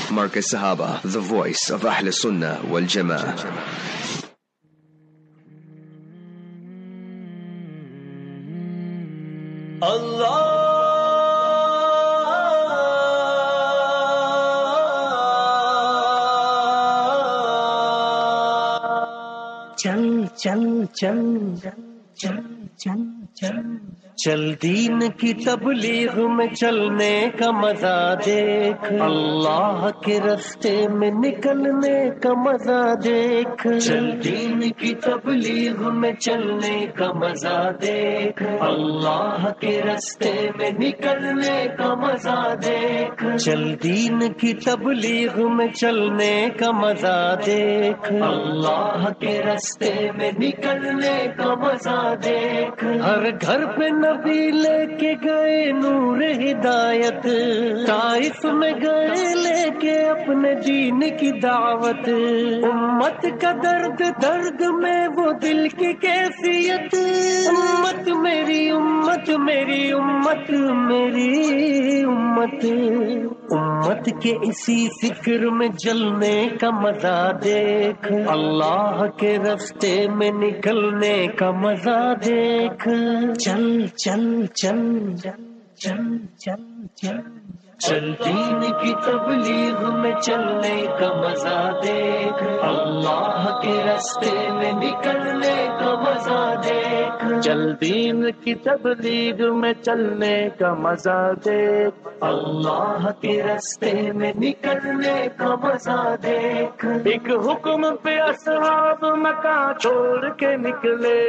Markaz Sahaba, the voice of Ahl Sunnah wal Jama'ah. چل دین کی تبلیغ میں چلنے کا مزہ دیکھ، اللہ کے رستے میں نکلنے کا مزہ دیکھ، چل دین کی تبلیغ میں چلنے کا مزہ دیکھ، اللہ کے رستے میں نکلنے کا مزہ دیکھ، چل دین کی تبلیغ میں چلنے کا مزہ دیکھ، اللہ کے رستے میں نکلنے کا مزہ دیکھ، ہر گھر پہ نبی لے کے گئے نور ہدایت، طائف میں گئے لے کے اپنے دین کی دعوت، امت کا درد درد میں وہ دل کی کیفیت، امت میری امت میری امت میری امت، امت کے اسی فکر میں جلنے کا مزہ دیکھ، اللہ کے رستے میں نکلنے کا مزہ دیکھ، چل چل چل چل چل چل چل دین کی تبلیغ میں چلنے کا مزہ دیکھ، اللہ کے رستے میں نکلنے کا مزہ دیکھ، چل دین کی تبلیغ میں چلنے کا مزہ دیکھ، اللہ کے رستے میں نکلنے کا مزہ دیکھ، ایک حکم پہ اصحاب مکہ چھوڑ کے نکلے،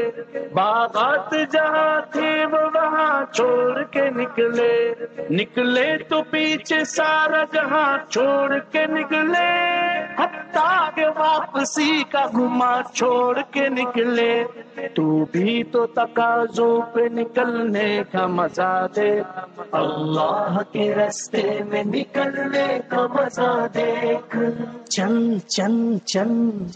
باغات جہاں تھے وہ وہاں چھوڑ کے نکلے، نکلے تو پیچھے سارا جہاں چھوڑ کے نکلے، حتیٰ کہ واپسی کا گما چھوڑ کے نکلے، تو بھی تو تقاضوں پہ نکلنے کا مزہ دے، اللہ کے رستے میں نکلنے کا مزہ دیکھ، چل چل چل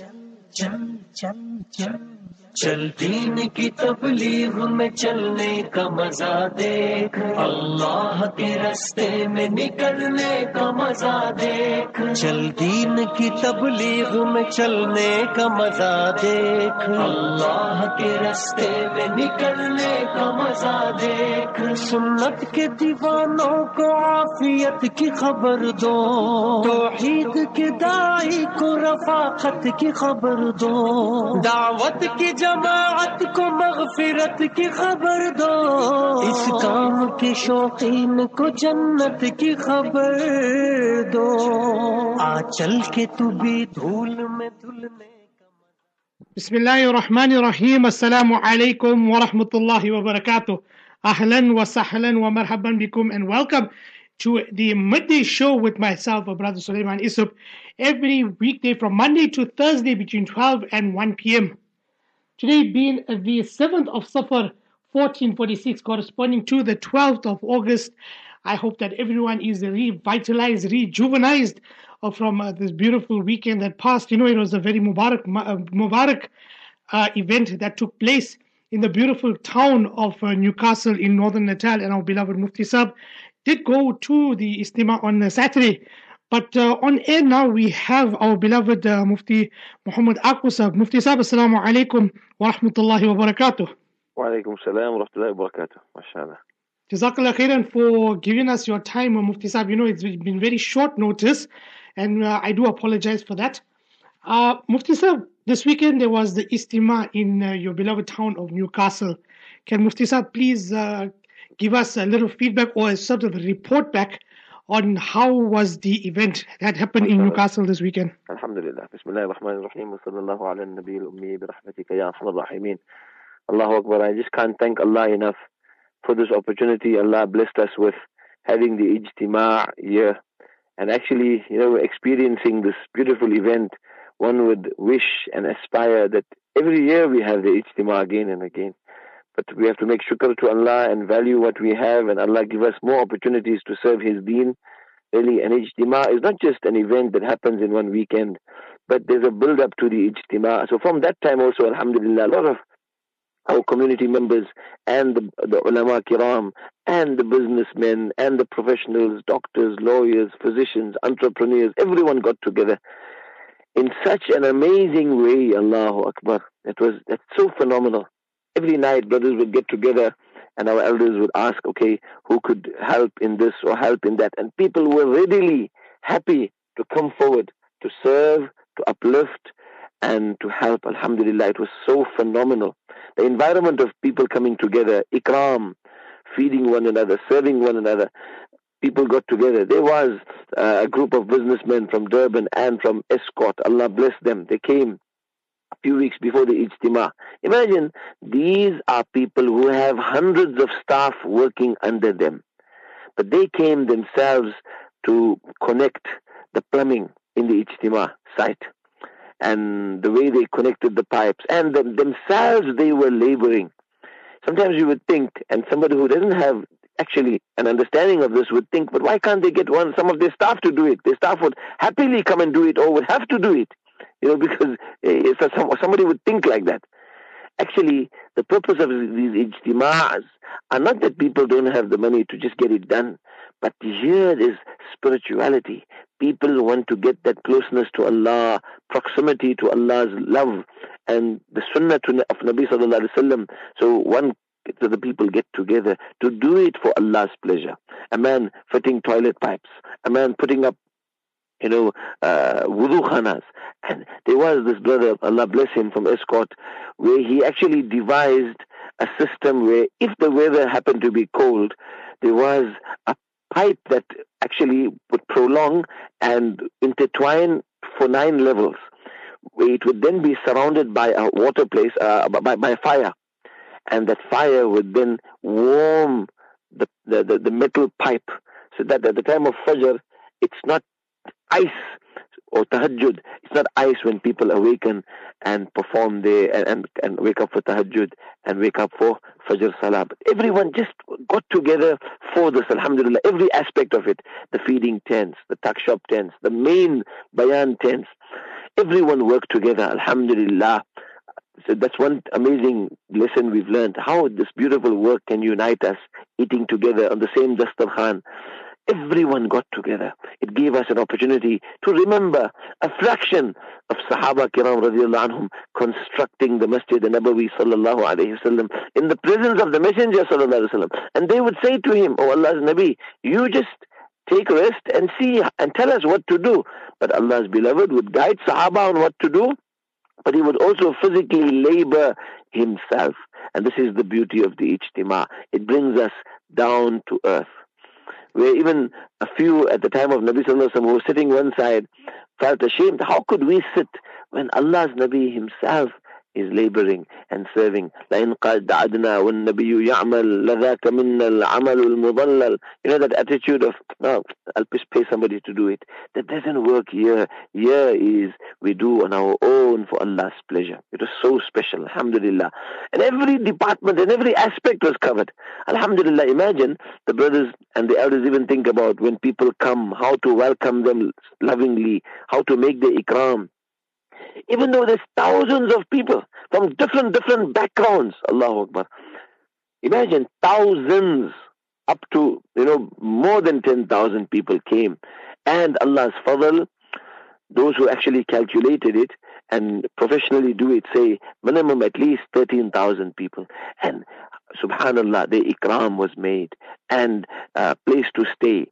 چل چل چل چل دین کی تبلیغ میں چلنے کا مزہ دیکھ، اللہ کے رستے میں نکلنے کا مزہ دیکھ، چل دین کی تبلیغ میں چلنے کا مزہ دیکھ، اللہ کے رستے میں نکلنے کا مزہ دیکھ، سنت کے دیوانوں کو عافیت کی خبر دو، توحید کے داعی کو رفاقت کی خبر دو، دعوت کی جماعت کو مغفرت کی خبر دو، اس کام کے شوقین کو جنت کی خبر دو، آ چل کے تو بھی دھول میں دھلنے کا بسم اللہ الرحمن الرحیم. السلام علیکم ورحمۃ اللہ وبرکاتہ. Ahlan wa sahlan wa marhaban bikum, and welcome to the midday show with myself, Brother Sulaiman Isup, every weekday from Monday to Thursday between 12 and 1 p.m. Today being the 7th of Safar 1446, corresponding to the 12th of August. I hope that everyone is revitalized, rejuvenized from this beautiful weekend that passed. You know, it was a very Mubarak event that took place in the beautiful town of Newcastle in northern Natal, and our beloved Mufti Sahib did go to the Istima on Saturday. But on air now we have our beloved Mufti Muhammad Aqu Sahib. Mufti Sahib, assalamu alaikum wa rahmatullahi wa barakatuh. Wa alaikum salam wa rahmatullahi wa barakatuh. MashaAllah. Jazakallah khairan for giving us your time, Mufti Sahib. You know, it's been very short notice, and I do apologize for that. Mufti Sahib, this weekend there was the Istima in your beloved town of Newcastle. Can Mufti Sahib please give us a little feedback or a sort of a report back on how was the event that happened in Newcastle this weekend? Alhamdulillah. Bismillah ar-Rahman ar-Rahim. Wa sallallahu ala nabi al-ummi bi rahmatika ya arhamar rahimin. Allahu Akbar. I just can't thank Allah enough for this opportunity. Allah blessed us with having the Ijtima here. And actually, you know, we're experiencing this beautiful event. One would wish and aspire that every year we have the Ijtima again and again. But we have to make shukr to Allah and value what we have, and Allah give us more opportunities to serve His deen. Really, an Ijtima is not just an event that happens in one weekend, but there's a build-up to the Ijtima. So from that time also, alhamdulillah, a lot of our community members and the ulama kiram and the businessmen and the professionals, doctors, lawyers, physicians, entrepreneurs, everyone got together in such an amazing way. Allahu Akbar. That's so phenomenal. Every night brothers would get together and our elders would ask, okay, who could help in this or help in that? And people were readily happy to come forward, to serve, to uplift, and to help. Alhamdulillah, it was so phenomenal. The environment of people coming together, ikram, feeding one another, serving one another. People got together. There was a group of businessmen from Durban and from Escort. Allah bless them. They came a few weeks before the Ijtima. Imagine, these are people who have hundreds of staff working under them. But they came themselves to connect the plumbing in the Ijtima site. And the way they connected the pipes. And themselves, they were laboring. Sometimes you would think, and somebody who doesn't have actually an understanding of this would think, but why can't they get some of their staff to do it? Their staff would happily come and do it, or would have to do it. Because somebody would think like that. Actually, the purpose of these ijtima'as are not that people don't have the money to just get it done, but here is spirituality. People want to get that closeness to Allah, proximity to Allah's love, and the sunnah of Nabi sallallahu alaihi wasallam. So the people get together to do it for Allah's pleasure. A man fitting toilet pipes, a man putting up wudu khanas. And there was this brother, Allah bless him, from Escort, where he actually devised a system where if the weather happened to be cold, there was a pipe that actually would prolong and intertwine for 9 levels. It would then be surrounded by a water place, by fire. And that fire would then warm the metal pipe, so that at the time of Fajr, it's not ice, or tahajjud. It's not ice when people awaken and perform there and wake up for tahajjud and wake up for Fajr Salah. But everyone just got together for this, alhamdulillah. Every aspect of it, the feeding tents, the tuck shop tents, the main bayan tents, everyone worked together, alhamdulillah. So that's one amazing lesson we've learned, how this beautiful work can unite us, eating together on the same dastarkhan. Everyone got together. It gave us an opportunity to remember a fraction of Sahaba Kiram radiallahu anhum constructing the Masjid Nabawi sallallahu alayhi wasallam in the presence of the Messenger sallallahu alayhi wasallam. And they would say to him, "Oh Allah's Nabi, you just take rest and see and tell us what to do." But Allah's beloved would guide Sahaba on what to do, but he would also physically labor himself. And this is the beauty of the Ijtima. It brings us down to earth. Where even a few at the time of Nabi Sallallahu Alaihi Wasallam who were sitting one side felt ashamed. How could we sit when Allah's Nabi himself is laboring and serving? لَإِنْ قَدْ عَدْنَا وَالنَّبِيُّ يَعْمَلْ لَذَاكَ مِنَّا الْعَمَلُ الْمُضَلَّلِ. That attitude of, no, I'll just pay somebody to do it. That doesn't work here. Here is, we do on our own for Allah's pleasure. It was so special, alhamdulillah. And every department and every aspect was covered. Alhamdulillah, imagine the brothers and the elders even think about when people come, how to welcome them lovingly, how to make the ikram. Even though there's thousands of people from different backgrounds, Allahu Akbar. Imagine thousands, up to, more than 10,000 people came. And Allah's fadl, those who actually calculated it and professionally do it, say minimum at least 13,000 people. And subhanallah, the ikram was made and place to stay.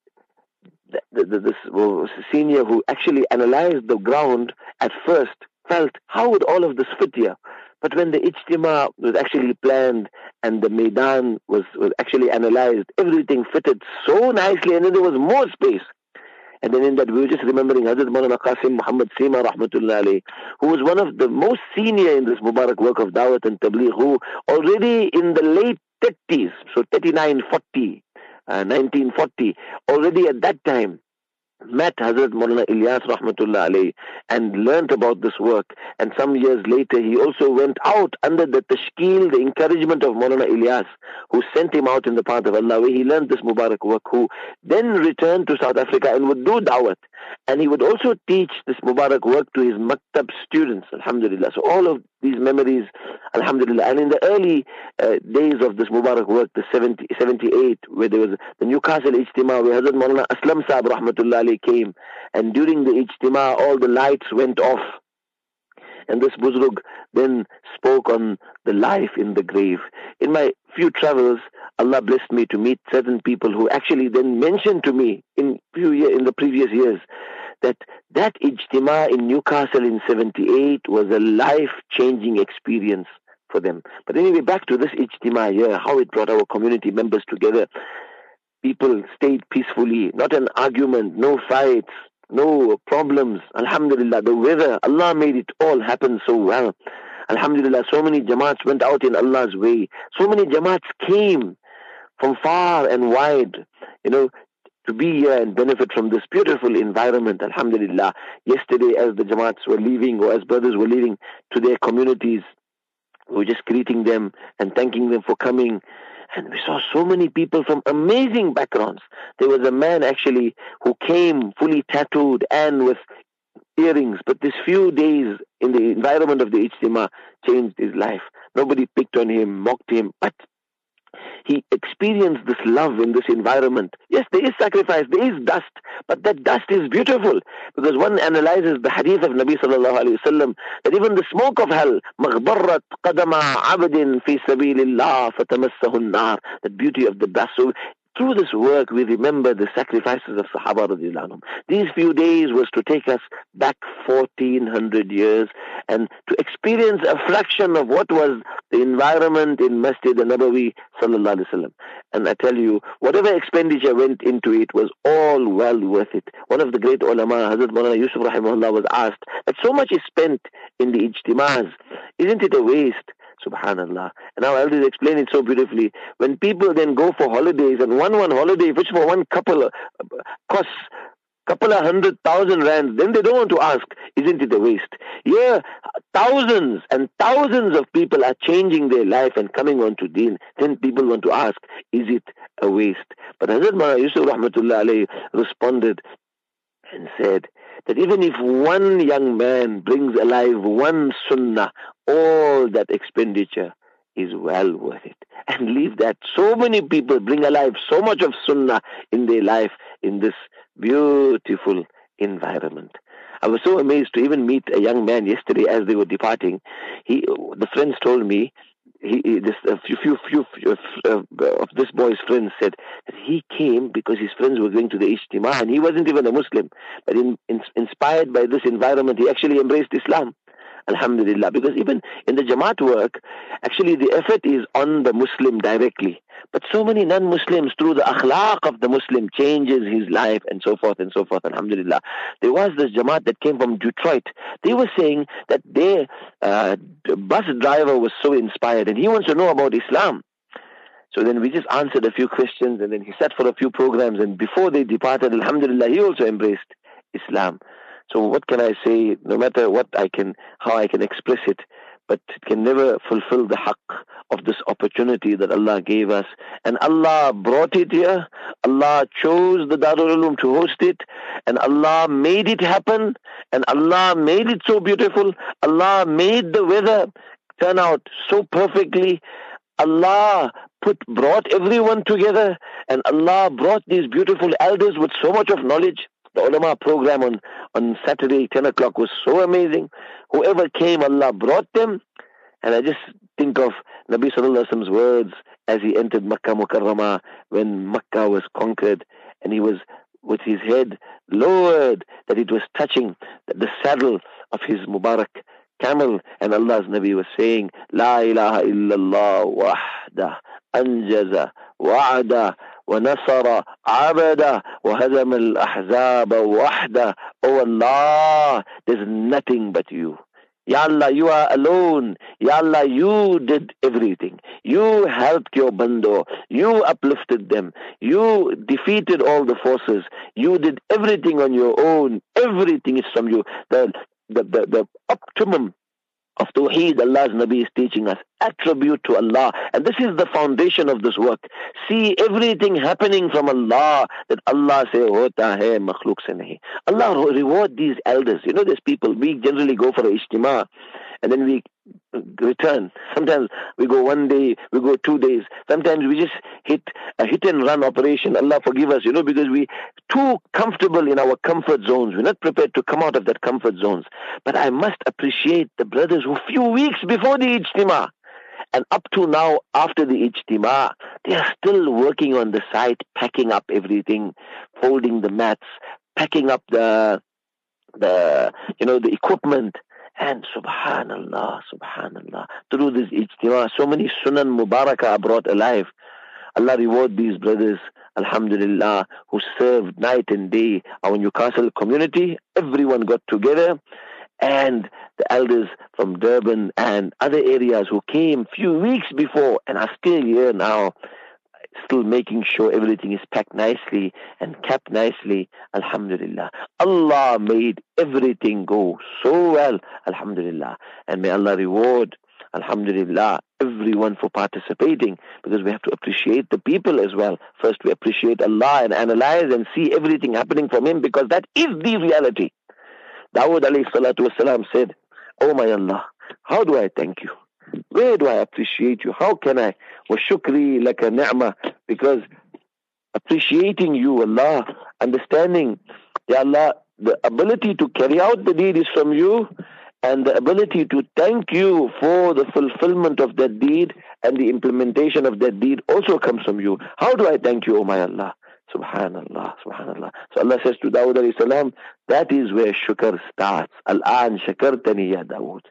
This senior who actually analyzed the ground at first felt, how would all of this fit here? But when the Ijtima was actually planned and the Maidan was actually analyzed, everything fitted so nicely, and then there was more space. And then in that, we were just remembering Hazrat Maulana Qasim Muhammad Seema rahmatullah alayhi, who was one of the most senior in this Mubarak work of Dawat and Tabligh, who already in the late 30s, so 39, 40, 1940, already at that time, met Hazrat Maulana Ilyas rahmatullah alayhi and learnt about this work. And some years later, he also went out under the tashkil, the encouragement of Maulana Ilyas, who sent him out in the path of Allah, where he learnt this Mubarak work, who then returned to South Africa and would do dawat. And he would also teach this Mubarak work to his maktab students, alhamdulillah. So all of these memories, alhamdulillah. And in the early days of this Mubarak work, the 78, where there was the Newcastle Ijtima, where Hazrat Maulana Aslam Sahib Rahmatullah Alayhi came, and during the Ijtima, all the lights went off. And this Buzrug then spoke on the life in the grave. In my few travels, Allah blessed me to meet certain people who actually then mentioned to me in the previous years that Ijtima in Newcastle in 78 was a life-changing experience for them. But anyway, back to this Ijtima here, how it brought our community members together. People stayed peacefully, not an argument, no fights, no problems. Alhamdulillah, the weather, Allah made it all happen so well. Alhamdulillah, so many Jamaats went out in Allah's way. So many Jamaats came from far and wide, to be here and benefit from this beautiful environment. Alhamdulillah. Yesterday, as the Jamaats were leaving, or as brothers were leaving to their communities, we were just greeting them and thanking them for coming. And we saw so many people from amazing backgrounds. There was a man actually who came fully tattooed and with earrings, but this few days in the environment of the Ijtima changed his life. Nobody picked on him, mocked him, but he experienced this love in this environment. Yes, there is sacrifice, there is dust, but that dust is beautiful, because one analyzes the hadith of Nabi sallallahu alayhi wasallam that even the smoke of hell, مَغْبَرَّتْ قَدَمَ عَبْدٍ فِي سَبِيلِ اللَّهِ فَتَمَسَّهُ النَّارِ, the beauty of the dust. So through this work, we remember the sacrifices of Sahaba radiallahu anhum. These few days was to take us back 1400 years and to experience a fraction of what was the environment in Masjid al-Nabawi sallallahu alaihi wasallam. And I tell you, whatever expenditure went into it was all well worth it. One of the great ulama, Hazrat Maulana Yusuf rahimahullah, was asked that so much is spent in the ijtimas, isn't it a waste? Subhanallah. And our elders explain it so beautifully. When people then go for holidays, and one holiday, which for one couple costs couple of 100,000 rands, then they don't want to ask, isn't it a waste? Yeah, thousands and thousands of people are changing their life and coming on to deen. Then people want to ask, is it a waste? But Hazrat Maulana Yusuf Rahmatullah Alayhi responded and said that even if one young man brings alive one sunnah, all that expenditure is well worth it. And leave that. So many people bring alive so much of sunnah in their life in this beautiful environment. I was so amazed to even meet a young man yesterday as they were departing. The friends told me, a few of this boy's friends said that he came because his friends were going to the Ijtima, and he wasn't even a Muslim. But inspired by this environment, he actually embraced Islam. Alhamdulillah. Because even in the Jamaat work, actually the effort is on the Muslim directly. But so many non-Muslims, through the akhlaq of the Muslim, changes his life and so forth and so forth. Alhamdulillah. There was this Jamaat that came from Detroit. They were saying that their bus driver was so inspired and he wants to know about Islam. So then we just answered a few questions, and then he sat for a few programs, and before they departed, alhamdulillah, he also embraced Islam. So what can I say? No matter how I can express it, but it can never fulfill the haqq of this opportunity that Allah gave us. And Allah brought it here. Allah chose the Darul Uloom to host it. And Allah made it happen. And Allah made it so beautiful. Allah made the weather turn out so perfectly. Allah brought everyone together. And Allah brought these beautiful elders with so much of knowledge. The ulama program on Saturday, 10 o'clock, was so amazing. Whoever came, Allah brought them. And I just think of Nabi Sallallahu Alaihi Wasallam's words as he entered Makkah Mukarramah when Makkah was conquered, and he was with his head lowered, that it was touching the saddle of his Mubarak camel. And Allah's Nabi was saying, La ilaha illallah wahda anjaza wa'ada وَنَصَرَ عَبَدَ وَهَزَمَ الْأَحْزَابَ وَحْدَ. Oh Allah, there's nothing but you. Ya Allah, you are alone. Ya Allah, you did everything. You helped your bando. You uplifted them. You defeated all the forces. You did everything on your own. Everything is from you. The optimum of Tawheed, Allah's Nabi is teaching us. Attribute to Allah. And this is the foundation of this work. See everything happening from Allah, that Allah say, hota hai, makhluk se nahi. Allah reward these elders. There's people, we generally go for a ijtima, and then we return. Sometimes we go 1 day, we go 2 days. Sometimes we just hit a hit and run operation. Allah forgive us, because we too comfortable in our comfort zones. We're not prepared to come out of that comfort zones. But I must appreciate the brothers who few weeks before the Ijtima and up to now after the Ijtima, they are still working on the site, packing up everything, folding the mats, packing up the equipment. And subhanallah, through this Ijtima, so many Sunan Mubarakah are brought alive. Allah reward these brothers, alhamdulillah, who served night and day. Our Newcastle community, everyone got together, and the elders from Durban and other areas who came few weeks before and are still here now, still making sure everything is packed nicely and kept nicely. Alhamdulillah. Allah made everything go so well. Alhamdulillah. And may Allah reward, alhamdulillah, everyone for participating, because we have to appreciate the people as well. First we appreciate Allah and analyze and see everything happening from Him, because that is the reality. Dawud alayhi salatu wasalam said, "Oh my Allah, how do I thank you? Where do I appreciate you? How can I? Wa shukri laka ni'mah." Because appreciating you, Allah, understanding, Ya Allah, the ability to carry out the deed is from you, and the ability to thank you for the fulfillment of that deed and the implementation of that deed also comes from you. How do I thank you, O my Allah? Subhanallah. So Allah says to Dawud alayhi salam, that is where shukr starts. Al-an shakartani ya Dawud.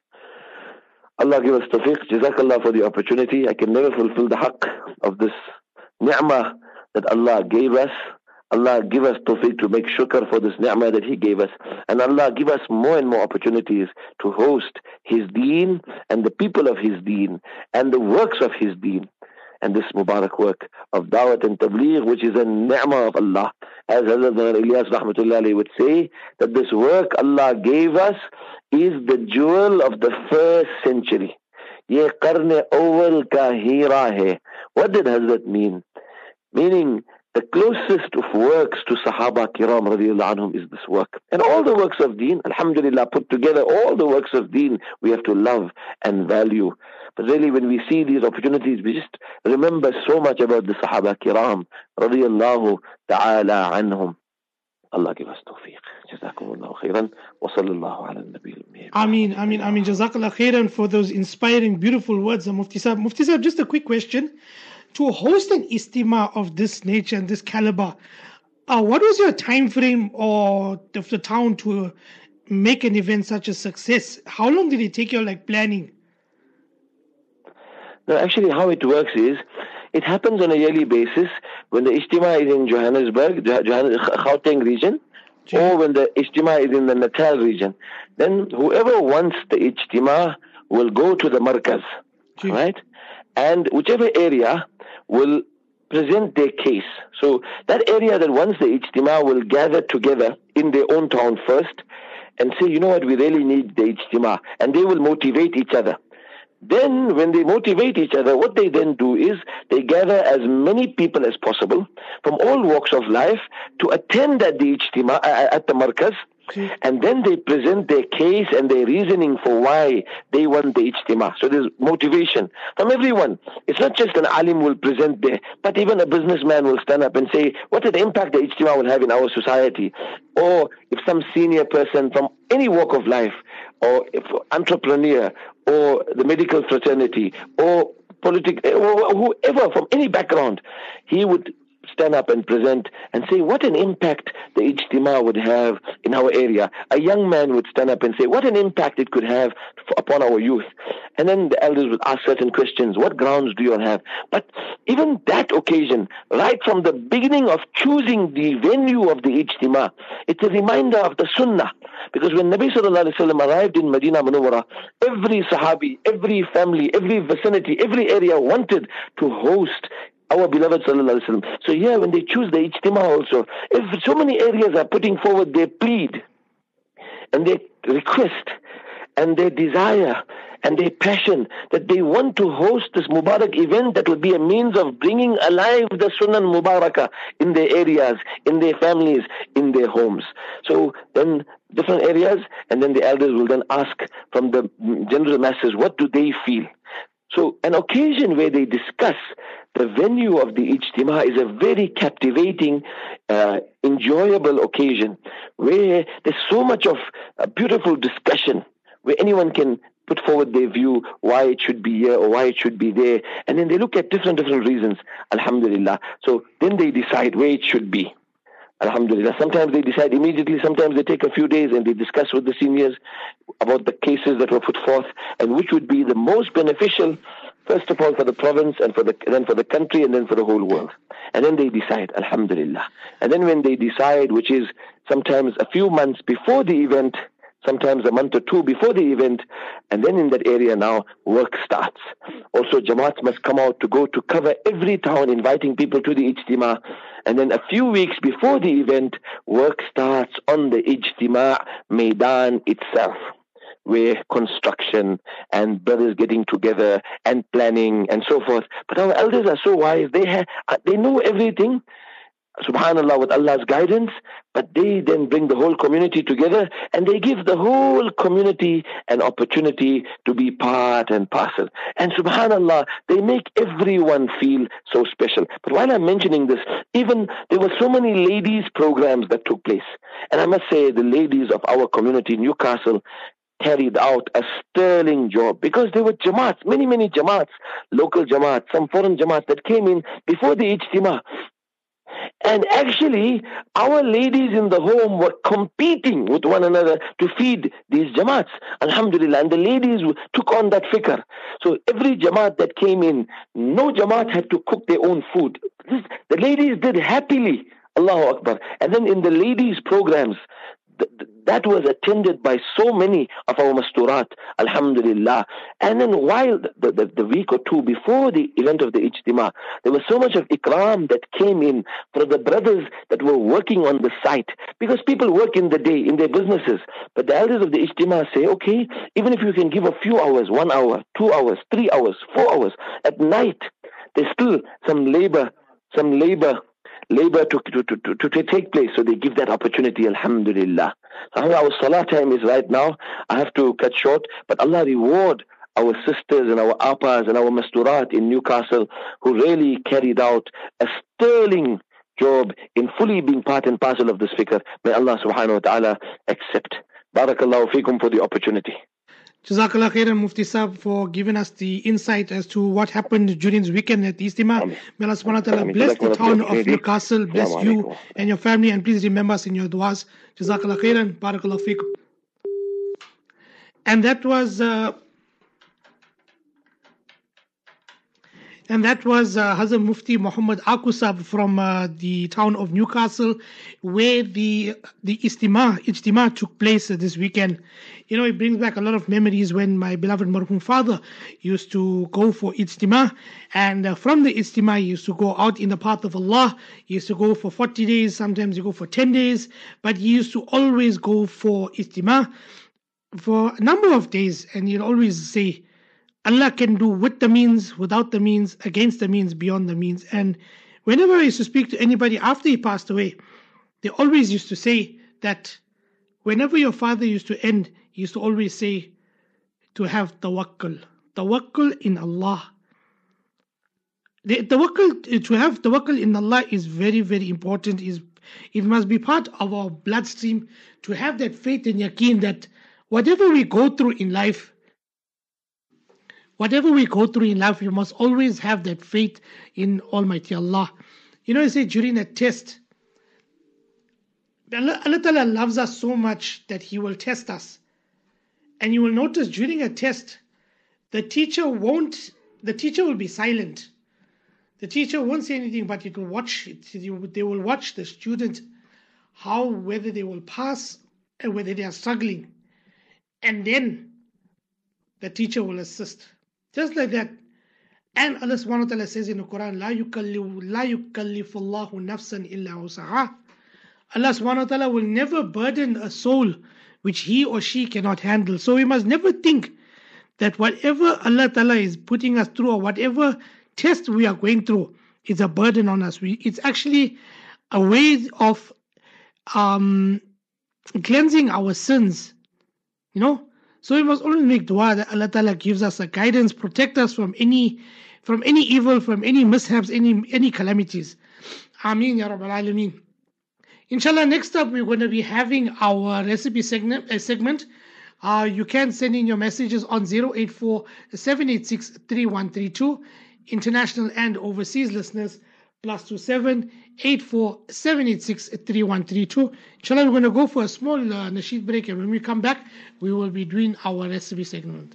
Allah give us tawfiq. Jazakallah for the opportunity. I can never fulfill the haqq of this ni'mah that Allah gave us. Allah give us tawfiq to make shukr for this ni'mah that He gave us. And Allah give us more and more opportunities to host His deen and the people of His deen and the works of His deen. And this Mubarak work of Dawat and Tabligh, which is a ni'mah of Allah. As Hazrat Ilyas Rahmatullah Alayhi would say, that this work Allah gave us is the jewel of the first century. Ye qarne awal ka hira hai. What did Hazrat mean? Meaning, the closest of works to Sahaba Kiram radiallahu anhum is this work. And all the works of deen, alhamdulillah, put together, all the works of deen, we have to love and value. But really, when we see these opportunities, we just remember so much about the Sahaba Kiram radiallahu ta'ala anhum. Allah give us tawfiq. Jazakumullahu khairan. Wa sallallahu ala nabiyil ummi. Ameen. Jazakallah khairan for those inspiring, beautiful words of Mufti Sahib. Mufti Sahib, just a quick question. To host an Ijtima of this nature and this caliber, what was your time frame of the town to make an event such a success? How long did it take you, planning? No, actually how it works is, it happens on a yearly basis when the Ijtima is in Johannesburg, Gauteng region, or when the Ijtima is in the Natal region. Then whoever wants the Ijtima will go to the Markaz, right? And whichever area will present their case. So that area that wants the Ijtima will gather together in their own town first and say, you know what, we really need the Ijtima. And they will motivate each other. Then when they motivate each other, what they then do is they gather as many people as possible from all walks of life to attend at the Ijtima, at the Markaz. And then they present their case and their reasoning for why they want the Ijtima. So there's motivation from everyone. It's not just an alim will present there, but even a businessman will stand up and say, what is the impact the Ijtima will have in our society? Or if some senior person from any walk of life, or if entrepreneur, or the medical fraternity, or or whoever from any background, he would stand up and present and say what an impact the Ijtima would have in our area. A young man would stand up and say what an impact it could have upon our youth. And then the elders would ask certain questions. What grounds do you all have? But even that occasion, right from the beginning of choosing the venue of the Ijtima, it's a reminder of the Sunnah. Because when Nabi Sallallahu Alaihi Wasallam arrived in Medina Munawwara, every Sahabi, every family, every vicinity, every area wanted to host our beloved Sallallahu Alaihi Wasallam. So here when they choose the Ijtima also, if so many areas are putting forward their plead and their request and their desire and their passion that they want to host this Mubarak event that will be a means of bringing alive the Sunnah Mubarakah in their areas, in their families, in their homes. So then different areas, and then the elders will then ask from the general masses, what do they feel? So an occasion where they discuss the venue of the Ijtima is a very captivating, enjoyable occasion where there's so much of a beautiful discussion where anyone can put forward their view, why it should be here or why it should be there. And then they look at different reasons, alhamdulillah. So then they decide where it should be. Alhamdulillah. Sometimes they decide immediately, sometimes they take a few days and they discuss with the seniors about the cases that were put forth and which would be the most beneficial, first of all for the province and then for the country and then for the whole world. And then they decide, alhamdulillah. And then when they decide, which is sometimes a few months before the event, sometimes a month or two before the event, and then in that area now, work starts. Also, Jamaats must come out to go to cover every town, inviting people to the Ijtima. And then a few weeks before the event, work starts on the Ijtima Maidan itself, where construction and brothers getting together and planning and so forth. But our elders are so wise, they know everything, subhanallah, with Allah's guidance, but they then bring the whole community together and they give the whole community an opportunity to be part and parcel. And subhanallah, they make everyone feel so special. But while I'm mentioning this, even there were so many ladies programs that took place. And I must say the ladies of our community, Newcastle, carried out a sterling job because there were Jamaats, many Jamaats, local Jamaats, some foreign Jamaats that came in before the Ijtima. And actually, our ladies in the home were competing with one another to feed these Jamaats. Alhamdulillah. And the ladies took on that fikr. So every Jamaat that came in, no Jamaat had to cook their own food. The ladies did happily. Allahu Akbar. And then in the ladies' programs, that was attended by so many of our masturat, alhamdulillah. And then while the week or two before the event of the Ijtima, there was so much of ikram that came in for the brothers that were working on the site. Because people work in the day, in their businesses. But the elders of the Ijtima say, okay, even if you can give a few hours, 1 hour, 2 hours, 3 hours, 4 hours, at night, there's still some labor to take place, so they give that opportunity, alhamdulillah. So our salah time is right now. I have to cut short, but Allah reward our sisters and our appas and our masturat in Newcastle who really carried out a sterling job in fully being part and parcel of this fikr. May Allah subhanahu wa ta'ala accept. Barakallahu feekum for the opportunity. Jazakallah khairan, Mufti Sahib, for giving us the insight as to what happened during this weekend at Ijtima. May Allah subhanahu wa ta'ala bless the town of Newcastle, bless you and your family, and please remember us in your du'as. Jazakallah khairan, barakallahu feekum. And that was Hazrat Mufti Muhammad Aku Sahib from the town of Newcastle, where the Ijtima took place this weekend. You know, it brings back a lot of memories when my beloved marhum father used to go for Ijtima, and from the Ijtima he used to go out in the path of Allah. He used to go for 40 days, sometimes he go for 10 days, but he used to always go for Ijtima for a number of days, and he'll always say, Allah can do with the means, without the means, against the means, beyond the means. And whenever I used to speak to anybody after he passed away, they always used to say that whenever your father used to end, he used to always say to have tawakkul. Tawakkul in Allah. To have tawakkul in Allah is very, very important. It must be part of our bloodstream to have that faith and yaqeen that whatever we go through in life, you must always have that faith in Almighty Allah. You know, I say during a test, Allah Ta'ala loves us so much that He will test us. And you will notice during a test, the teacher will be silent. The teacher won't say anything, but it will watch it. They will watch the student, whether they will pass and whether they are struggling. And then the teacher will assist. Just like that. And Allah subhanahu wa ta'ala says in the Quran, La yukallifu Allahu nafsan illa usaha. Allah subhanahu wa ta'ala will never burden a soul which he or she cannot handle. So we must never think that whatever Allah Ta'ala is putting us through, or whatever test we are going through, is a burden on us. It's actually a way of cleansing our sins, So we must only make dua that Allah Ta'ala gives us a guidance, protect us from any evil, from any mishaps, any calamities. Ameen Ya Rabbal Alameen. Inshallah, next up we're going to be having our recipe segment. You can send in your messages on 084-786-3132. International and overseas listeners, +27 84 786 3132. Inshallah, we're going to go for a small nasheed break, and when we come back, we will be doing our recipe segment.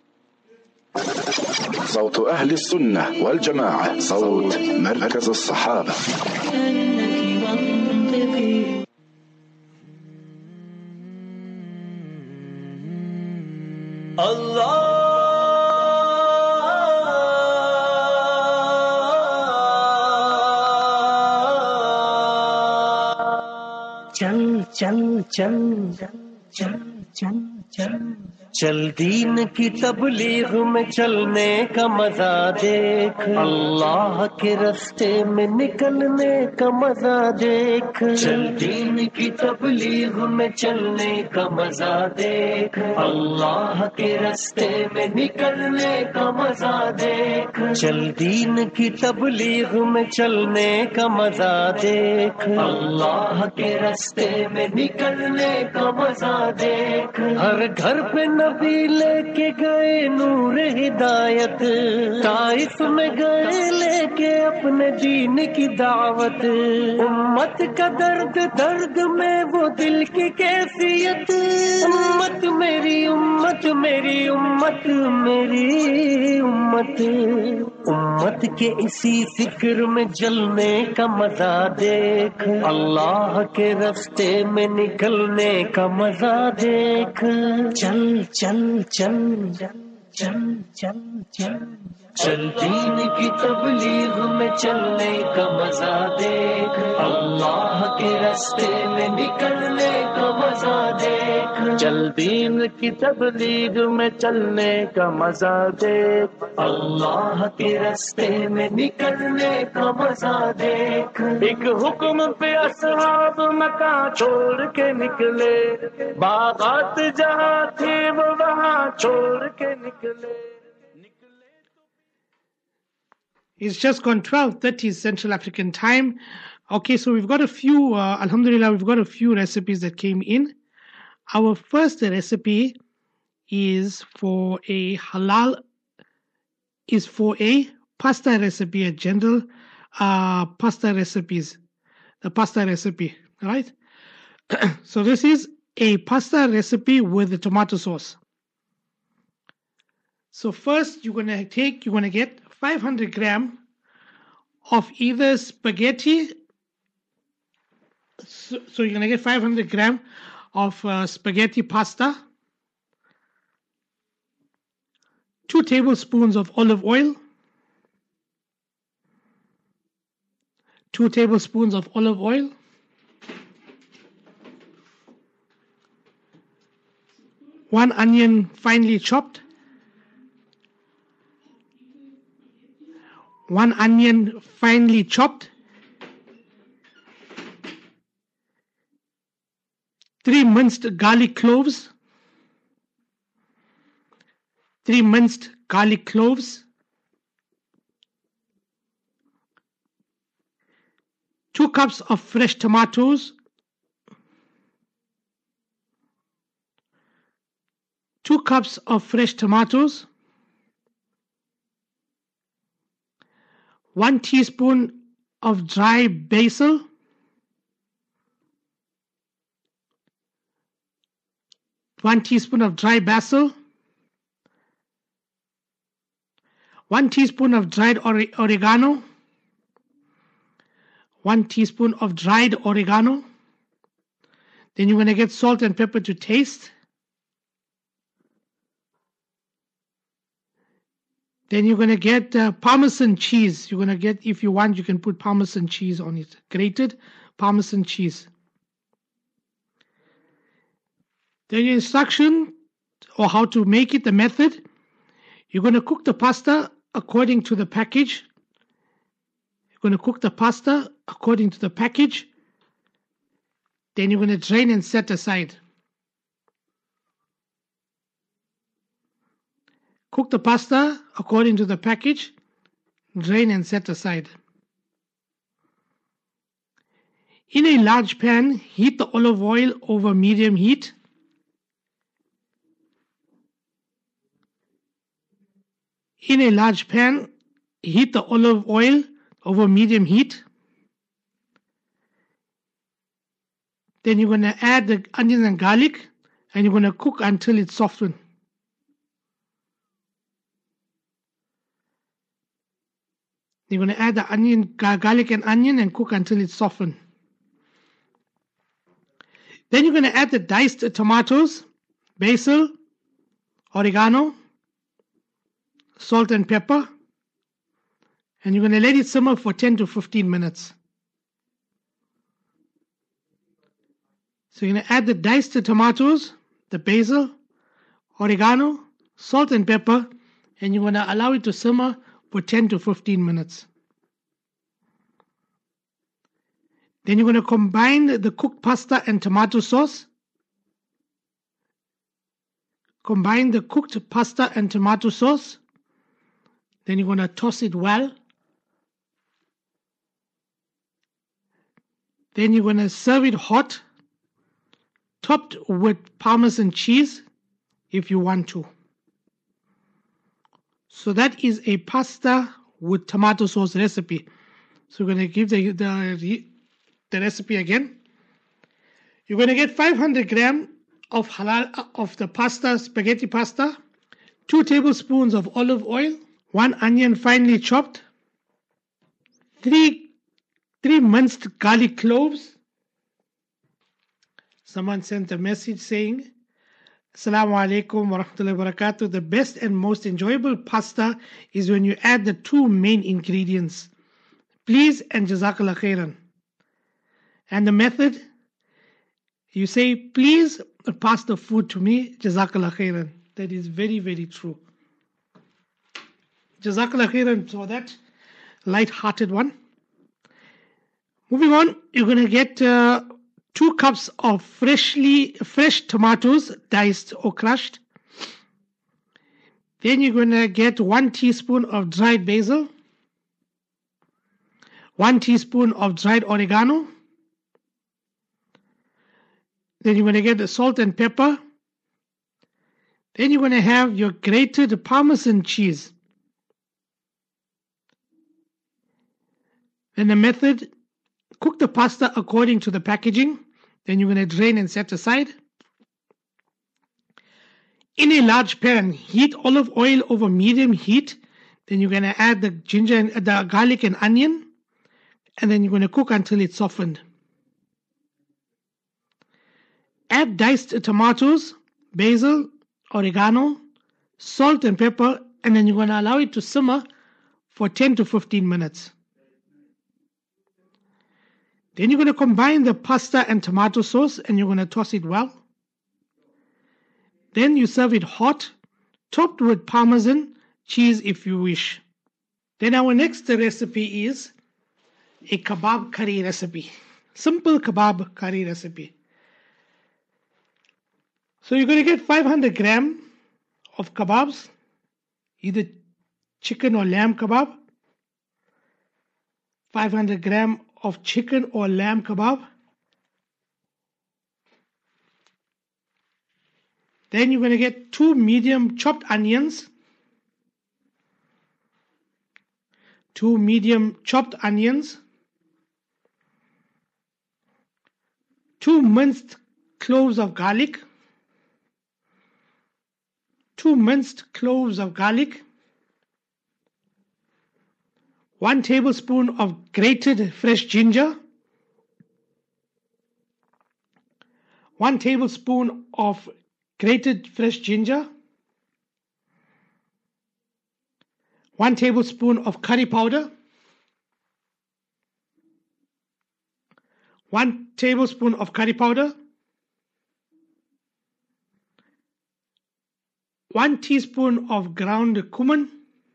صوت أهل السنة والجماعة، صوت مركز الصحابة. Allah चल दीन की तबलीग में चलने का मजा देख, अल्लाह के रास्ते में निकलने का मजा देख। चल दीन की तबलीग में चलने का मजा देख, अल्लाह के रास्ते में निकलने का मजा देख। चल दीन की तबलीग में चलने का मजा देख, अल्लाह के रास्ते में निकलने का मजा देख। हर घर पे नबी लेके गए नूर हिदायत, ताइफ में गए लेके अपने दीन की दावत। उम्मत का दर्द दर्द में वो दिल की कैफियत, उम्मत मेरी उम्मत मेरी उम्मत मेरी उम्मत। उम्मत के इसी फिक्र में जलने का मजा देख, अल्लाह के रास्ते में निकलने का मजा देख। चल चल चल चल चल चल चल दीन की तबलीग में चलने का मजा देख, अल्लाह के रास्ते में निकलने का मजा देख। चल दीन की तबलीग में चलने का मजा देख, अल्लाह के रास्ते में निकलने का मजा देख। एक हुक्म पे असहाब मक्का छोड़ के निकले, बागात जहाँ थे वो वहाँ छोड़ के निकले। It's just gone 12:30 Central African time. Okay, so we've got a few, alhamdulillah, we've got a few recipes that came in. Our first recipe is for a pasta recipe, a general pasta recipes, the pasta recipe, right? So this is a pasta recipe with a tomato sauce. So first you're going to get 500 gram of either spaghetti. So you're going to get 500 gram of spaghetti pasta, 2 tablespoons of olive oil, 2 tablespoons of olive oil, 1 onion finely chopped, 1 onion finely chopped, 3 minced garlic cloves, 3 minced garlic cloves, 2 cups of fresh tomatoes, 2 cups of fresh tomatoes, 1 teaspoon of dry basil, 1 teaspoon of dry basil, 1 teaspoon of dried oregano, 1 teaspoon of dried oregano. Then you're going to get salt and pepper to taste. Then you're going to get Parmesan cheese. You're going to get, if you want, you can put Parmesan cheese on it. Grated Parmesan cheese. Then your instruction, or how to make it, the method. You're going to cook the pasta according to the package. You're going to cook the pasta according to the package. Then you're going to drain and set aside. Cook the pasta according to the package. Drain and set aside. In a large pan, heat the olive oil over medium heat. In a large pan, heat the olive oil over medium heat. Then you're going to add the onions and garlic, and you're going to cook until it's softened. You're going to add the garlic and onion and cook until it's softened. Then you're going to add the diced tomatoes, basil, oregano, salt and pepper, and you're going to let it simmer for 10 to 15 minutes. So you're going to add the diced tomatoes, the basil, oregano, salt and pepper, and you're going to allow it to simmer for 10 to 15 minutes. Then you're going to combine the cooked pasta and tomato sauce. Combine the cooked pasta and tomato sauce. Then you're going to toss it well. Then you're going to serve it hot, topped with Parmesan cheese if you want to. So that is a pasta with tomato sauce recipe. So we're going to give the recipe again. You're going to get 500 grams of the pasta, spaghetti pasta, 2 tablespoons of olive oil, 1 onion finely chopped, 3 minced garlic cloves. Someone sent a message saying, Assalamu alaikum wa rahmatullahi wa barakatuh. The best and most enjoyable pasta is when you add the 2 main ingredients. Please and Jazakallah khairan. And the method, you say, please pass the food to me, Jazakallah khairan. That is very, very true. Jazakallah khairan for that light-hearted one. Moving on, you're going to get 2 cups of fresh tomatoes, diced or crushed. Then you're going to get 1 teaspoon of dried basil, 1 teaspoon of dried oregano. Then you're going to get the salt and pepper. Then you're going to have your grated Parmesan cheese. Then the method, cook the pasta according to the packaging. Then you're going to drain and set aside. In a large pan, heat olive oil over medium heat. Then you're going to add the ginger and the garlic and onion. And then you're going to cook until it's softened. Add diced tomatoes, basil, oregano, salt and pepper, and then you're going to allow it to simmer for 10 to 15 minutes. Then you're going to combine the pasta and tomato sauce and you're going to toss it well. Then you serve it hot, topped with Parmesan cheese if you wish. Then our next recipe is a kebab curry recipe. Simple kebab curry recipe. So you're going to get 500 grams of kebabs, either chicken or lamb kebab, 500 grams of chicken or lamb kebab. Then you're going to get 2 medium chopped onions, 2 medium chopped onions, 2 minced cloves of garlic, 2 minced cloves of garlic, 1 tablespoon of grated fresh ginger, 1 tablespoon of grated fresh ginger, 1 tablespoon of curry powder, 1 tablespoon of curry powder, 1 teaspoon of ground cumin,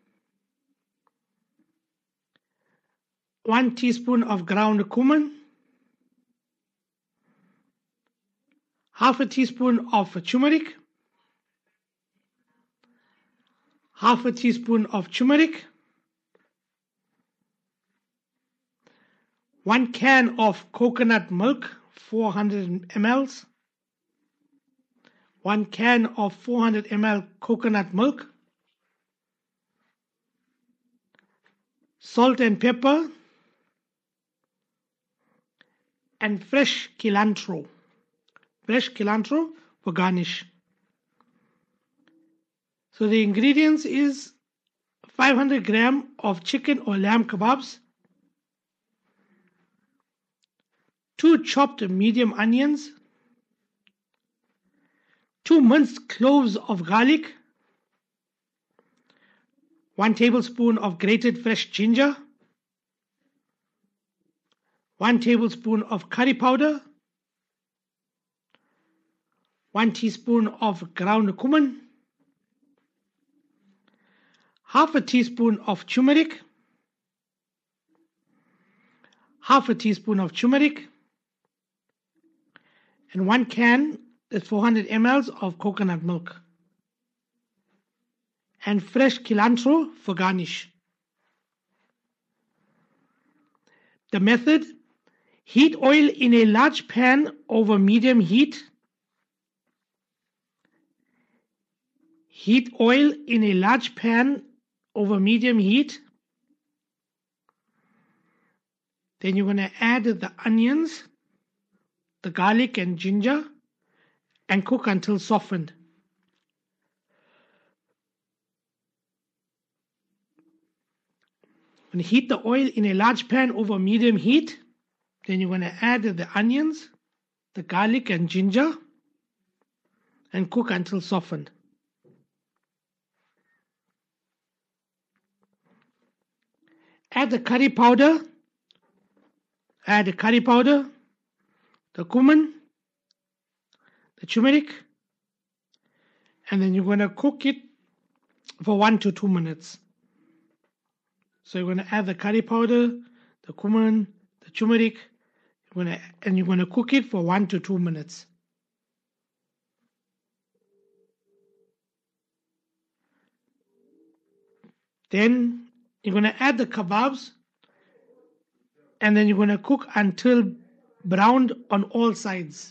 1 teaspoon of ground cumin, half a teaspoon of turmeric, half a teaspoon of turmeric, 1 can of coconut milk, 400 ml, 1 can of 400 ml coconut milk, salt and pepper, and fresh cilantro for garnish. So the ingredients is 500 gram of chicken or lamb kebabs, 2 chopped medium onions, 2 minced cloves of garlic, 1 tablespoon of grated fresh ginger, 1 tablespoon of curry powder, 1 teaspoon of ground cumin, half a teaspoon of turmeric, half a teaspoon of turmeric, and 1 can, that's 400 ml of coconut milk, and fresh cilantro for garnish. The method: heat oil in a large pan over medium heat. Heat oil in a large pan over medium heat. Then you're going to add the onions, the garlic and ginger, and cook until softened. When you heat the oil in a large pan over medium heat, then you're going to add the onions, the garlic and ginger, and cook until softened. Add the curry powder, the cumin, the turmeric, and then you're going to cook it for 1 to 2 minutes. So you're going to add the curry powder, the cumin, the turmeric, and you're going to cook it for 1 to 2 minutes. Then you're going to add the kebabs, and then you're going to cook until browned on all sides.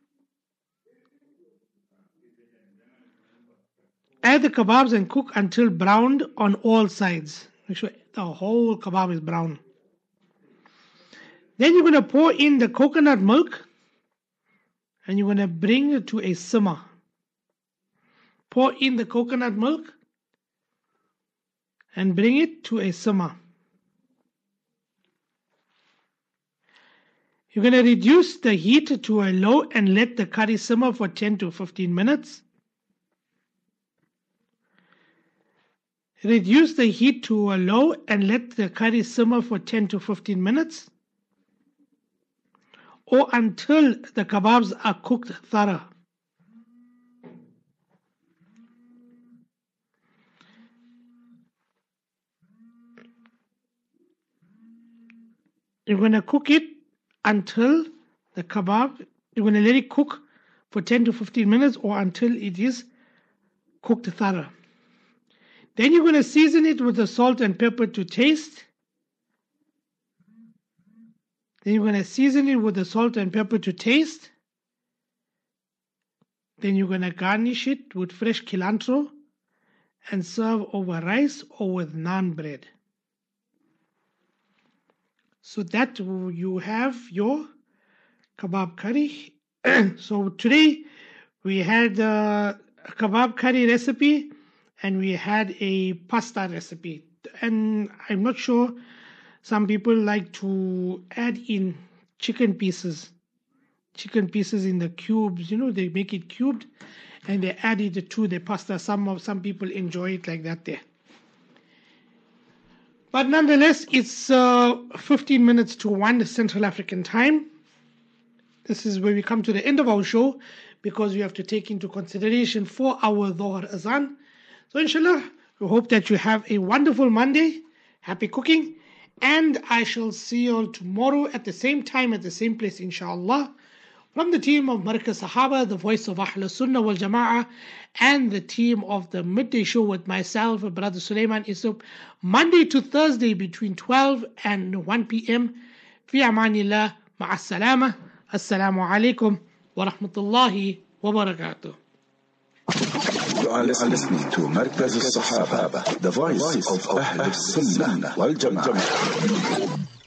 Add the kebabs and cook until browned on all sides. Make sure the whole kebab is brown. Then you're going to pour in the coconut milk, and you're going to bring it to a simmer. Pour in the coconut milk and bring it to a simmer. You're going to reduce the heat to a low and let the curry simmer for 10 to 15 minutes. Reduce the heat to a low and let the curry simmer for 10 to 15 minutes, or until the kebabs are cooked thorough. You're going to cook it until the kebab, you're going to let it cook for 10 to 15 minutes or until it is cooked thorough. Then you're going to season it with the salt and pepper to taste. Then you're going to season it with the salt and pepper to taste. Then you're going to garnish it with fresh cilantro and serve over rice or with naan bread. So that you have your kebab curry. So today we had a kebab curry recipe and we had a pasta recipe. And I'm not sure, some people like to add in chicken pieces in the cubes. You know, they make it cubed and they add it to the pasta. Some people enjoy it like that there. But nonetheless, it's 15 minutes to 1 Central African time. This is where we come to the end of our show. because we have to take into consideration 4 hour Dhuhr Azan. So inshallah, we hope that you have a wonderful Monday. Happy cooking. And I shall see you all tomorrow at the same time, at the same place, inshallah. From the team of Markaz Sahaba, the voice of Ahl Sunnah wal Jama'ah, and the team of the Midday Show with myself, Brother Sulaiman Isup, Monday to Thursday between 12 and 1 p.m. Fi amanillah, ma'as salama. Assalamu alaikum wa rahmatullahi wa barakatuh. You are listening to Markaz Sahaba, the voice of Ahl Sunnah wal Jama'ah.